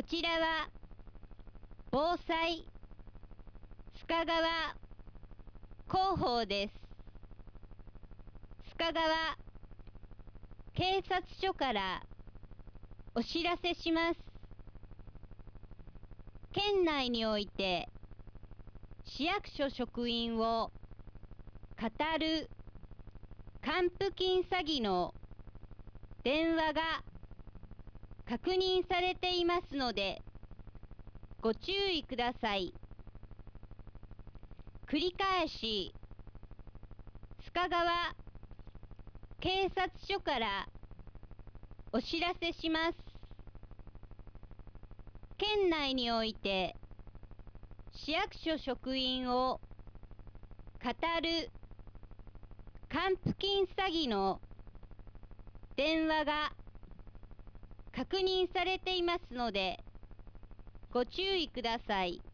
ちらは防災須賀川広報です。須賀川警察署からお知らせします。県内において市役所職員を語る還付金詐欺の電話が確認されていますのでご注意ください。繰り返し須賀川警察署からお知らせします。県内において市役所職員を語る還付金詐欺の電話が確認されていますのでご注意ください。